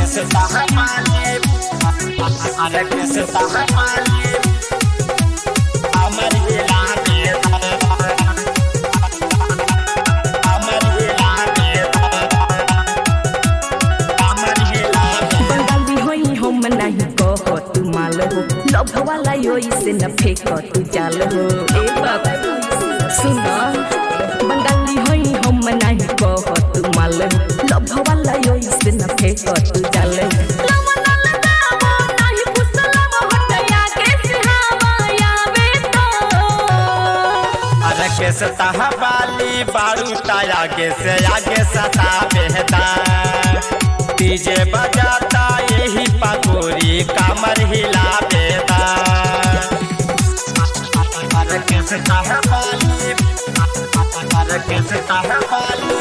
कैसे ताहा पाले अरे कैसे ताहा पाले अमर हिला के अमर हिला के अमर हिला के बंगाली होई हम नहीं कहो तू माल हो लव वाला योई से न फेंको तू जाल हो ए बाबा सुना बंगाली होई हम नहीं कहो तू माल हो लव वाला योई से न फेंको तू जाल हो कैसे ताहा बाली बारू ताया के से आगे सता बेहता डीजे बजाता यही पकोरी कमर हिला देता अरे कैसे ताहा बाली अरे कैसे ताहा बाली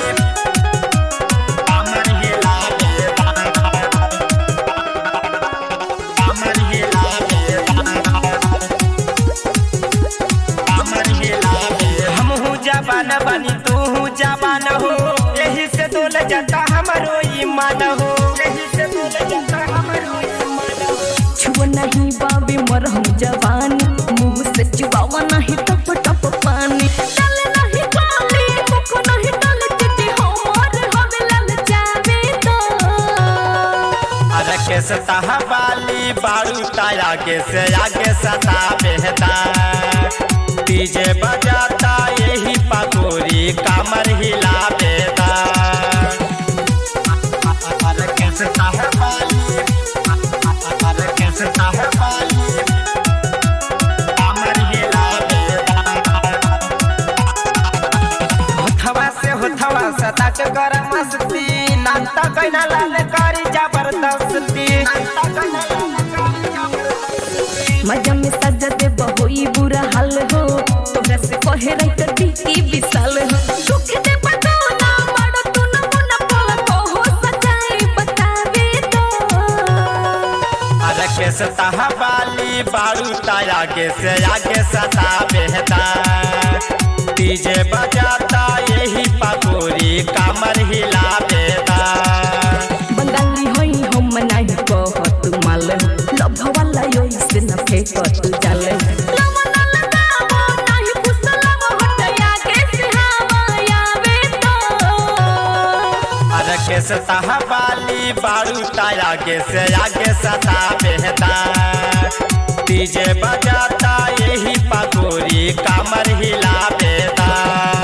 कमर हिला देता कमर हिला देता कमर हिला जवान बनी तू जवान हो यही से डोल जाता हमारो ईमान हो यही से डोल जाता हमारो ईमान हो छुआ नहीं बाबे मर हम जवान मुंह से चुबावा नहीं टप टप पानी चल नहीं गाली मुख नहीं डाल चिट्ठी हमर हवे लल जावे तो अरे कैसे ताहा बाली बारू ताया के से आगे सता बेहता डीजे बजाता यही पकोरी कमर हिला देता अरे कैसे ताहा बाली अरे कैसे ताहा बाली कमर हिला देता होठवा से तट कर मस्ती नाता कैना लाल करी जबरदस्ती मजा में सजा दे बहुई बुरा हाल हो तोरा से कहे रही तो टीकी विशाल हो दुख दे बताना मारो तू न मुना पोला कहो सच्चाई बतावे तो अरे कैसे ताहा बाली बारू ताया के से आगे सता बेहता डीजे बजाता यही पकोरी कमर हिला देता बंगाली होई हम नहीं कहो तू माल हो लव वाला योई से न फेंको तू जाल कैसे ताहा बाली बारू ताया के से आगे सता बेहता डीजे बजाता यही पकोरी कमर हिला देता।